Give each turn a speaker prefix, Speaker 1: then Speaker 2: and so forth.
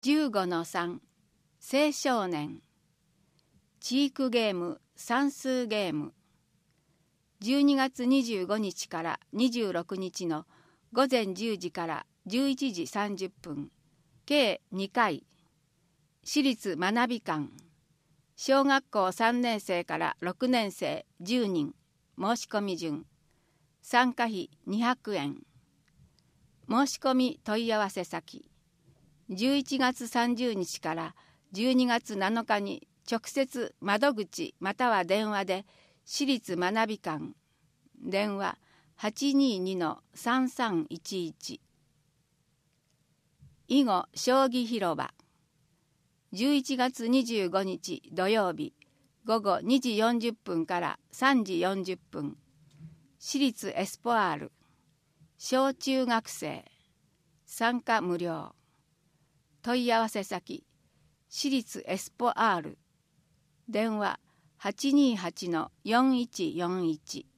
Speaker 1: 15-3 青少年知育ゲーム算数ゲーム12月25日から26日の午前10時から11時30分計2回私立学び館小学校3年生から6年生10人申し込み順参加費200円申し込み問い合わせ先11月30日から12月7日に直接窓口または電話で私立学び館電話 822-3311 囲碁将棋広場11月25日土曜日午後2時40分から3時40分私立エスポアール小中学生参加無料問い合わせ先私立エスポアール電話 828-4141